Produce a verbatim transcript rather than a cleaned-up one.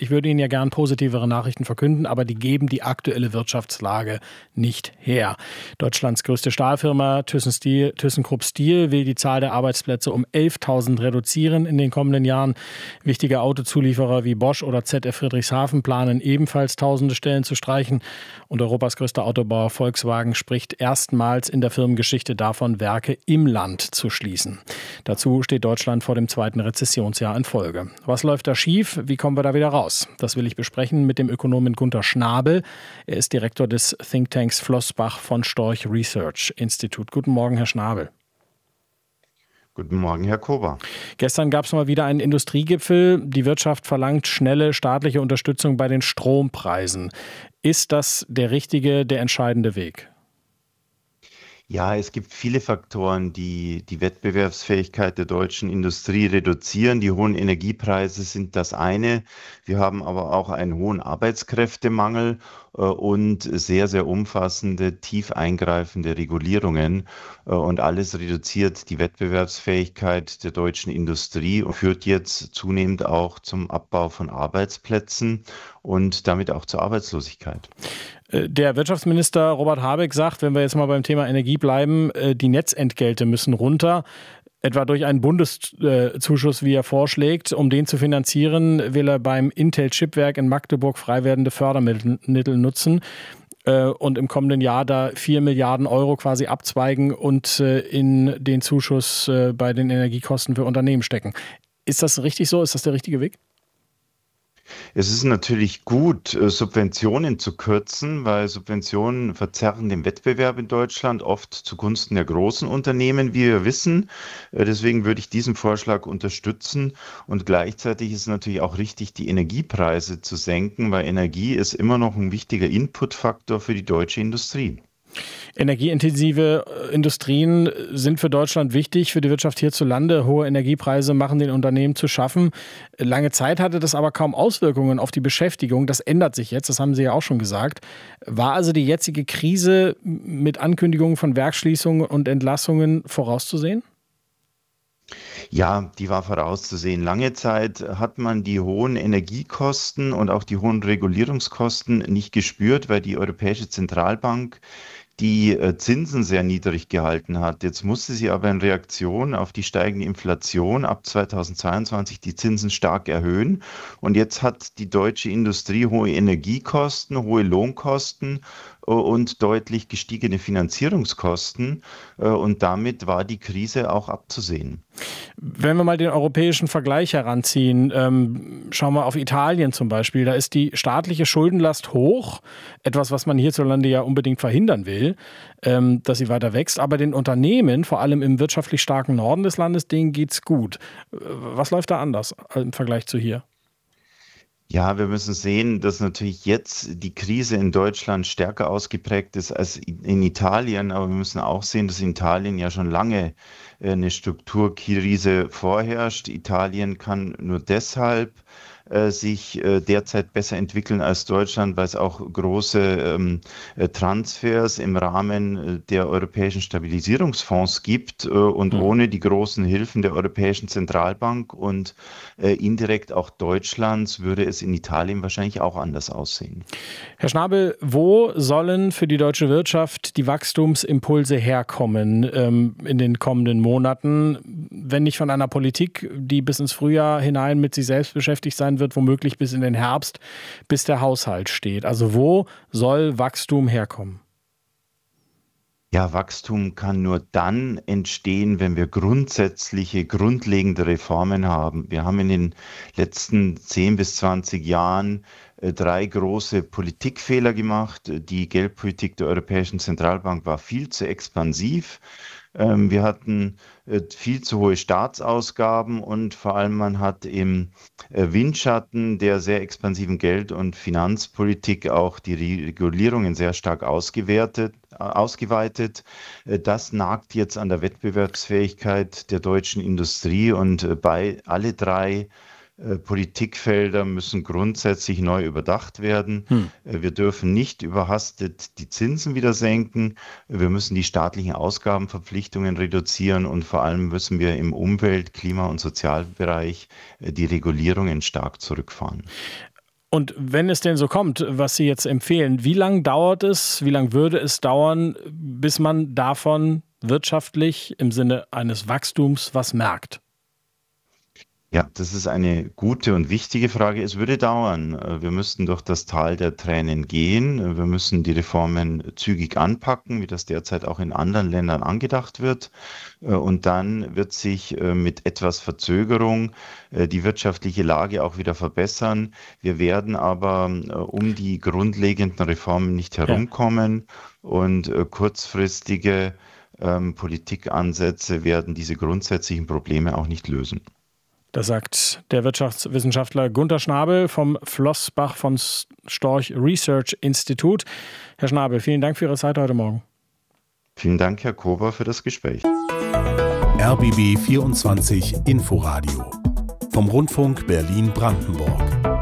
ich würde Ihnen ja gern positivere Nachrichten verkünden, aber die geben die aktuelle Wirtschaftslage nicht her. Deutschlands größte Stahlfirma ThyssenSteel, ThyssenKrupp Steel will die Zahl der Arbeitsplätze um elftausend reduzieren in den kommenden Jahren. Wichtige Autozulieferer wie Bosch oder Z F Friedrichshafen planen ebenfalls tausende Stellen zu streichen. Und Europas größter Autobauer Volkswagen spricht erstmals in der Firmengeschichte davon, Werke im Land zu schließen. Dazu steht Deutschland vor dem zweiten Rezessionsjahr in Folge. Was läuft da schief? Wie kommen wir da wieder raus? Das will ich besprechen mit dem Ökonomen Gunter Schnabel. Er ist Direktor des Thinktanks Flossbach von Storch Research Institute. Guten Morgen, Herr Schnabel. Guten Morgen, Herr Kober. Gestern gab es mal wieder einen Industriegipfel. Die Wirtschaft verlangt schnelle staatliche Unterstützung bei den Strompreisen. Ist das der richtige, der entscheidende Weg? Ja, es gibt viele Faktoren, die die Wettbewerbsfähigkeit der deutschen Industrie reduzieren. Die hohen Energiepreise sind das eine. Wir haben aber auch einen hohen Arbeitskräftemangel äh, und sehr, sehr umfassende, tief eingreifende Regulierungen. Äh, und alles reduziert die Wettbewerbsfähigkeit der deutschen Industrie und führt jetzt zunehmend auch zum Abbau von Arbeitsplätzen und damit auch zur Arbeitslosigkeit. Der Wirtschaftsminister Robert Habeck sagt, wenn wir jetzt mal beim Thema Energie bleiben, die Netzentgelte müssen runter, etwa durch einen Bundeszuschuss, wie er vorschlägt. Um den zu finanzieren, will er beim Intel-Chipwerk in Magdeburg frei werdende Fördermittel nutzen und im kommenden Jahr da vier Milliarden Euro quasi abzweigen und in den Zuschuss bei den Energiekosten für Unternehmen stecken. Ist das richtig so? Ist das der richtige Weg? Es ist natürlich gut, Subventionen zu kürzen, weil Subventionen verzerren den Wettbewerb in Deutschland oft zugunsten der großen Unternehmen, wie wir wissen. Deswegen würde ich diesen Vorschlag unterstützen. Und gleichzeitig ist es natürlich auch richtig, die Energiepreise zu senken, weil Energie ist immer noch ein wichtiger Inputfaktor für die deutsche Industrie. Energieintensive Industrien sind für Deutschland wichtig, für die Wirtschaft hierzulande. Hohe Energiepreise machen den Unternehmen zu schaffen. Lange Zeit hatte das aber kaum Auswirkungen auf die Beschäftigung. Das ändert sich jetzt, das haben Sie ja auch schon gesagt. War also die jetzige Krise mit Ankündigungen von Werksschließungen und Entlassungen vorauszusehen? Ja, die war vorauszusehen. Lange Zeit hat man die hohen Energiekosten und auch die hohen Regulierungskosten nicht gespürt, weil die Europäische Zentralbank die Zinsen sehr niedrig gehalten hat. Jetzt musste sie aber in Reaktion auf die steigende Inflation ab zweitausendzweiundzwanzig die Zinsen stark erhöhen. Und jetzt hat die deutsche Industrie hohe Energiekosten, hohe Lohnkosten und deutlich gestiegene Finanzierungskosten. Und damit war die Krise auch abzusehen. Wenn wir mal den europäischen Vergleich heranziehen, ähm, schauen wir auf Italien zum Beispiel. Da ist die staatliche Schuldenlast hoch, etwas, was man hierzulande ja unbedingt verhindern will, ähm, dass sie weiter wächst. Aber den Unternehmen, vor allem im wirtschaftlich starken Norden des Landes, denen geht's gut. Was läuft da anders im Vergleich zu hier? Ja, wir müssen sehen, dass natürlich jetzt die Krise in Deutschland stärker ausgeprägt ist als in Italien. Aber wir müssen auch sehen, dass in Italien ja schon lange eine Strukturkrise vorherrscht. Italien kann nur deshalb äh, sich äh, derzeit besser entwickeln als Deutschland, weil es auch große ähm, Transfers im Rahmen der europäischen Stabilisierungsfonds gibt äh, und mhm. ohne die großen Hilfen der Europäischen Zentralbank und äh, indirekt auch Deutschlands würde es in Italien wahrscheinlich auch anders aussehen. Herr Schnabel, wo sollen für die deutsche Wirtschaft die Wachstumsimpulse herkommen ähm, in den kommenden Monaten, wenn nicht von einer Politik, die bis ins Frühjahr hinein mit sich selbst beschäftigt sein wird, womöglich bis in den Herbst, bis der Haushalt steht? Also wo soll Wachstum herkommen? Ja, Wachstum kann nur dann entstehen, wenn wir grundsätzliche, grundlegende Reformen haben. Wir haben in den letzten zehn bis zwanzig Jahren äh, drei große Politikfehler gemacht. Die Geldpolitik der Europäischen Zentralbank war viel zu expansiv. Ähm, wir hatten äh, viel zu hohe Staatsausgaben und vor allem man hat im äh, Windschatten der sehr expansiven Geld- und Finanzpolitik auch die Regulierungen sehr stark ausgewertet, äh, ausgeweitet. Äh, das nagt jetzt an der Wettbewerbsfähigkeit der deutschen Industrie und äh, bei alle drei Äh, Politikfelder müssen grundsätzlich neu überdacht werden. Hm. Äh, Wir dürfen nicht überhastet die Zinsen wieder senken. Wir müssen die staatlichen Ausgabenverpflichtungen reduzieren und vor allem müssen wir im Umwelt-, Klima- und Sozialbereich äh, die Regulierungen stark zurückfahren. Und wenn es denn so kommt, was Sie jetzt empfehlen, wie lange dauert es, wie lange würde es dauern, bis man davon wirtschaftlich im Sinne eines Wachstums was merkt? Ja, das ist eine gute und wichtige Frage. Es würde dauern. Wir müssten durch das Tal der Tränen gehen. Wir müssen die Reformen zügig anpacken, wie das derzeit auch in anderen Ländern angedacht wird. Und dann wird sich mit etwas Verzögerung die wirtschaftliche Lage auch wieder verbessern. Wir werden aber um die grundlegenden Reformen nicht herumkommen. Ja. Und kurzfristige ähm, Politikansätze werden diese grundsätzlichen Probleme auch nicht lösen. Das sagt der Wirtschaftswissenschaftler Gunter Schnabel vom Flossbach von Storch Research Institute. Herr Schnabel, vielen Dank für Ihre Zeit heute Morgen. Vielen Dank, Herr Kober, für das Gespräch. R B B vierundzwanzig Inforadio vom Rundfunk Berlin-Brandenburg.